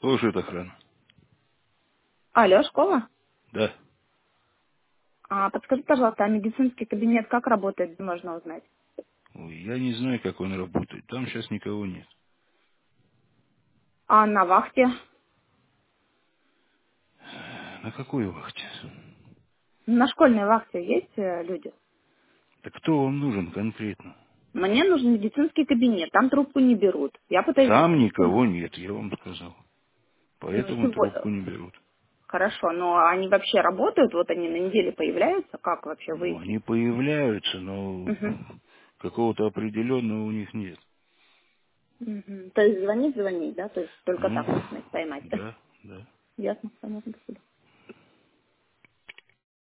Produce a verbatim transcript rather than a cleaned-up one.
Слушает охрана. Алло, школа? Да. А, подскажите, пожалуйста, а медицинский кабинет как работает, можно узнать? Ой, я не знаю, как он работает. Там сейчас никого нет. А на вахте? На какой вахте? На школьной вахте есть э, люди? Да кто вам нужен конкретно? Мне нужен медицинский кабинет, там трубку не берут. Я пытаюсь Там дозвониться. никого нет, я вам сказал. Ну, Поэтому сегодня. трубку не берут. Хорошо, но они вообще работают? Вот они на неделе появляются? Как вообще Ну, выяснить? они появляются, но Угу. какого-то определенного у них нет. Угу. То есть звонить, звонить, да? То есть только так Ну, можно их поймать. да, да. Ясно, понятно. Спасибо.